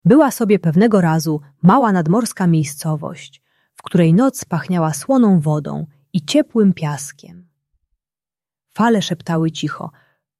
Była sobie pewnego razu mała nadmorska miejscowość, w której noc pachniała słoną wodą i ciepłym piaskiem. Fale szeptały cicho.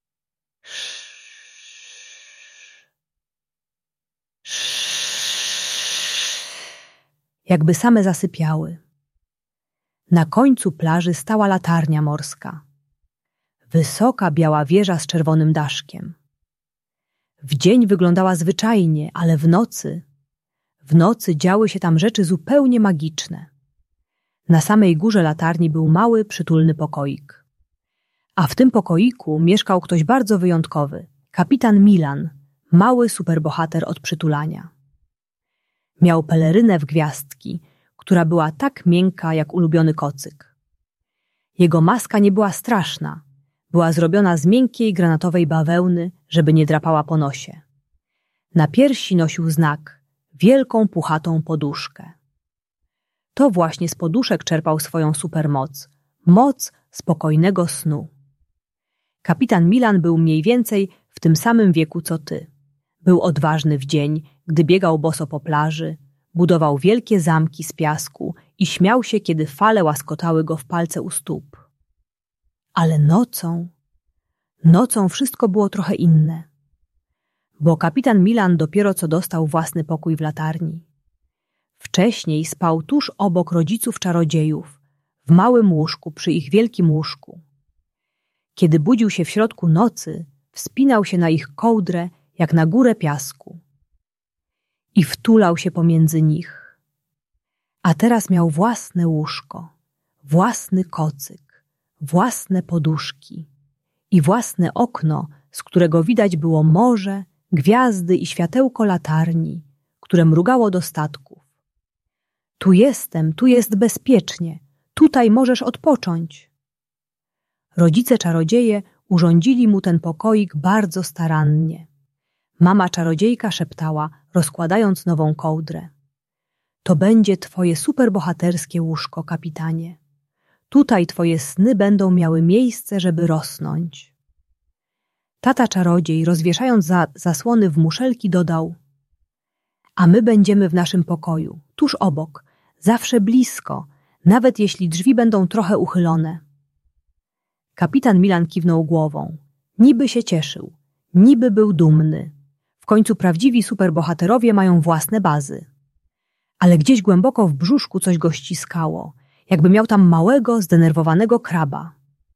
Jakby same zasypiały. Na końcu plaży stała latarnia morska. Wysoka, biała wieża z czerwonym daszkiem. W dzień wyglądała zwyczajnie, ale w nocy działy się tam rzeczy zupełnie magiczne. Na samej górze latarni był mały, przytulny pokoik. A w tym pokoiku mieszkał ktoś bardzo wyjątkowy, kapitan Milan, mały superbohater od przytulania. Miał pelerynę w gwiazdki, która była tak miękka jak ulubiony kocyk. Jego maska nie była straszna, była zrobiona z miękkiej granatowej bawełny, żeby nie drapała po nosie. Na piersi nosił znak, wielką puchatą poduszkę. To właśnie z poduszek czerpał swoją supermoc, moc spokojnego snu. Kapitan Milan był mniej więcej w tym samym wieku co ty. Był odważny w dzień, gdy biegał boso po plaży, budował wielkie zamki z piasku i śmiał się, kiedy fale łaskotały go w palce u stóp. Ale nocą wszystko było trochę inne. Bo kapitan Milan dopiero co dostał własny pokój w latarni. Wcześniej spał tuż obok rodziców czarodziejów, w małym łóżku przy ich wielkim łóżku. Kiedy budził się w środku nocy, wspinał się na ich kołdrę jak na górę piasku i wtulał się pomiędzy nich. A teraz miał własne łóżko, własny kocyk, własne poduszki i własne okno, z którego widać było morze, gwiazdy i światełko latarni, które mrugało do statków. Tu jestem, tu jest bezpiecznie, tutaj możesz odpocząć. Rodzice czarodzieje urządzili mu ten pokoik bardzo starannie. Mama czarodziejka szeptała, rozkładając nową kołdrę. To będzie twoje superbohaterskie łóżko, kapitanie. Tutaj twoje sny będą miały miejsce, żeby rosnąć. Tata czarodziej, rozwieszając zasłony w muszelki, dodał: a my będziemy w naszym pokoju, tuż obok, zawsze blisko, nawet jeśli drzwi będą trochę uchylone. Kapitan Milan kiwnął głową. Niby się cieszył, niby był dumny. W końcu prawdziwi superbohaterowie mają własne bazy. Ale gdzieś głęboko w brzuszku coś go ściskało, jakby miał tam małego, zdenerwowanego kraba.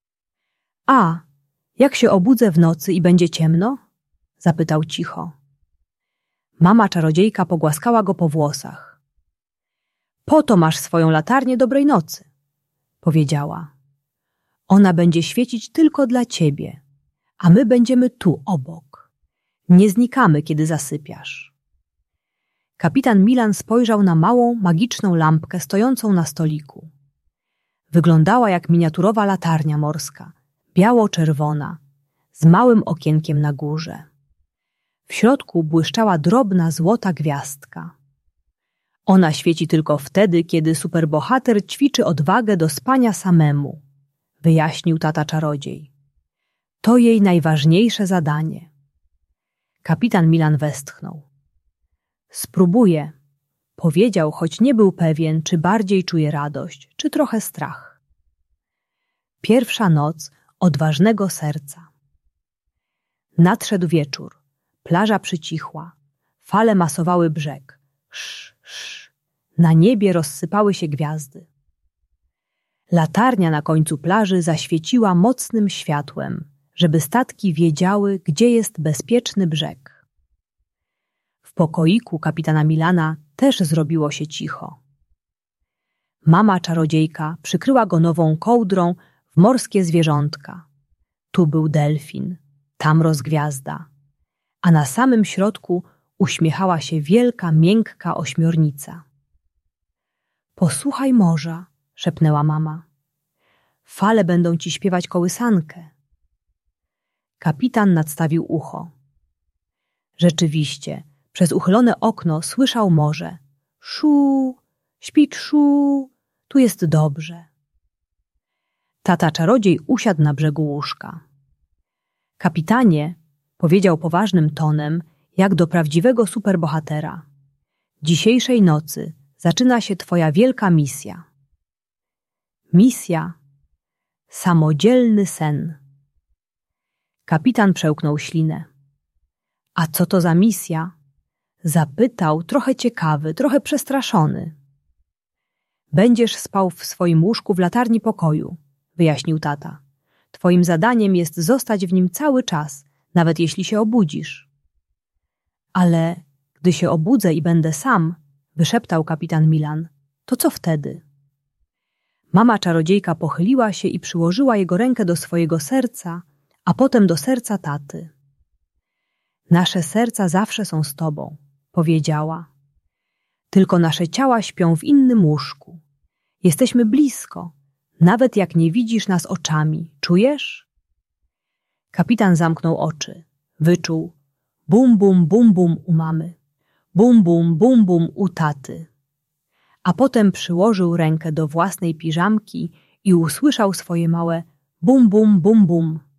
A, jak się obudzę w nocy i będzie ciemno? Zapytał cicho. Mama czarodziejka pogłaskała go po włosach. Po to masz swoją latarnię dobrej nocy, powiedziała. Ona będzie świecić tylko dla ciebie, a my będziemy tu obok. Nie znikamy, kiedy zasypiasz. Kapitan Milan spojrzał na małą, magiczną lampkę stojącą na stoliku. Wyglądała jak miniaturowa latarnia morska, biało-czerwona, z małym okienkiem na górze. W środku błyszczała drobna, złota gwiazdka. Ona świeci tylko wtedy, kiedy superbohater ćwiczy odwagę do spania samemu, wyjaśnił tata czarodziej. To jej najważniejsze zadanie. Kapitan Milan westchnął. Spróbuję, powiedział, choć nie był pewien, czy bardziej czuje radość, czy trochę strach. Pierwsza noc odważnego serca. Nadszedł wieczór. Plaża przycichła. Fale masowały brzeg. Na niebie rozsypały się gwiazdy. Latarnia na końcu plaży zaświeciła mocnym światłem, żeby statki wiedziały, gdzie jest bezpieczny brzeg. W pokoiku kapitana Milana też zrobiło się cicho. Mama czarodziejka przykryła go nową kołdrą w morskie zwierzątka. Tu był delfin, tam rozgwiazda, a na samym środku uśmiechała się wielka, miękka ośmiornica. Posłuchaj morza, szepnęła mama. Fale będą ci śpiewać kołysankę. Kapitan nadstawił ucho. Rzeczywiście, przez uchylone okno słyszał morze. Szu, śpi szu, tu jest dobrze. Tata czarodziej usiadł na brzegu łóżka. Kapitanie, powiedział poważnym tonem, jak do prawdziwego superbohatera. Dzisiejszej nocy zaczyna się twoja wielka misja. Misja. Samodzielny sen. Kapitan przełknął ślinę. A co to za misja? Zapytał, trochę ciekawy, trochę przestraszony. Będziesz spał w swoim łóżku w latarni pokoju, wyjaśnił tata. Twoim zadaniem jest zostać w nim cały czas, nawet jeśli się obudzisz. Ale gdy się obudzę i będę sam, wyszeptał kapitan Milan, to co wtedy? Mama czarodziejka pochyliła się i przyłożyła jego rękę do swojego serca, a potem do serca taty. Nasze serca zawsze są z tobą, powiedziała. Tylko nasze ciała śpią w innym łóżku. Jesteśmy blisko, nawet jak nie widzisz nas oczami. Czujesz? Kapitan zamknął oczy. Wyczuł bum, bum, bum, bum u mamy. Bum, bum u taty. A potem przyłożył rękę do własnej piżamki i usłyszał swoje małe bum, bum, bum, bum.